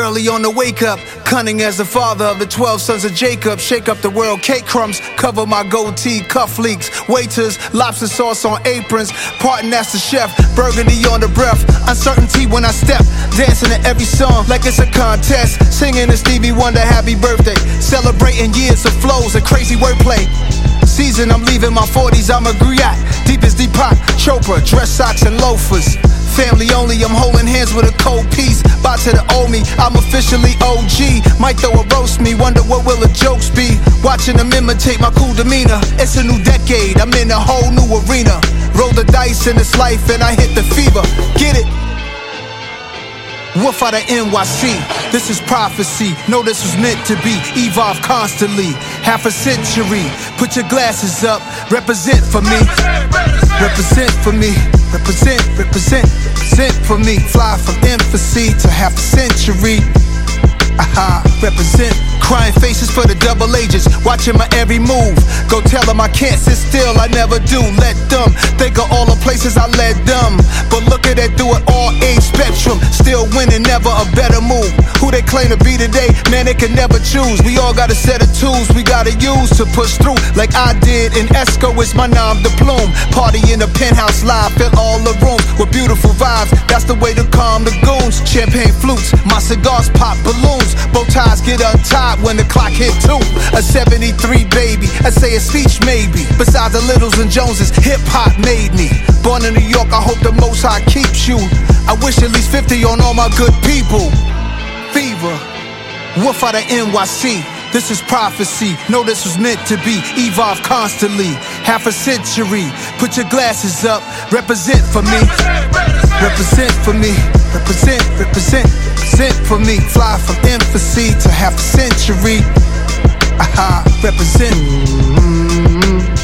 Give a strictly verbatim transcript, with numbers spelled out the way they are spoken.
early on the wake up. Cunning as the father of the twelve sons of Jacob. Shake up the world, cake crumbs, cover my goatee, cuff leaks. Waiters, lobster sauce on aprons. Parton as the chef, burgundy on the breath. Uncertainty when I step, dancing to every song like it's a contest. Singing to Stevie Wonder, happy birthday. Celebrating years of flows and crazy wordplay. Season, I'm leaving my forties, I'm a griot. Deep as Deepak Chopra, dress socks and loafers. Family only, I'm holding hands with a cold piece. Bout to the old me, I'm officially O G. Might throw a roast me, wonder what will the jokes be. Watching them imitate my cool demeanor. It's a new decade, I'm in a whole new arena. Roll the dice in this life and I hit the fever. Get it? Wolf out of N Y C, this is prophecy. Know this was meant to be, evolve constantly. Half a century, put your glasses up. Represent for me, represent for me. Represent, represent, represent for me. Fly from infancy to half a century. Aha, represent. Crying faces for the double agents, watching my every move. Go tell them I can't sit still, I never do. Let them think of all the places I led them. But look at that through an all age spectrum. Still winning, never a better move. Who they claim to be today, man, they can never choose. We all got a set of tools we gotta use to push through. Like I did in Esco, it's my nom de plume. Party in the penthouse live, fill all the rooms with beautiful vibes. That's the way to calm the goons. Champagne flutes, my cigars pop balloons. Bow ties get untied when the clock hit two. A seventy-three baby, I say a speech maybe. Besides the Littles and Joneses, hip-hop made me. Born in New York, I hope the Most High keeps you. I wish at least fifty on all my good people. Fever, wolf out of N Y C, this is prophecy. Know this was meant to be, evolve constantly. Half a century, put your glasses up. Represent for me, represent for me. Represent, represent, represent for me. Fly from infancy to half a century. Aha, represent. Mm-hmm.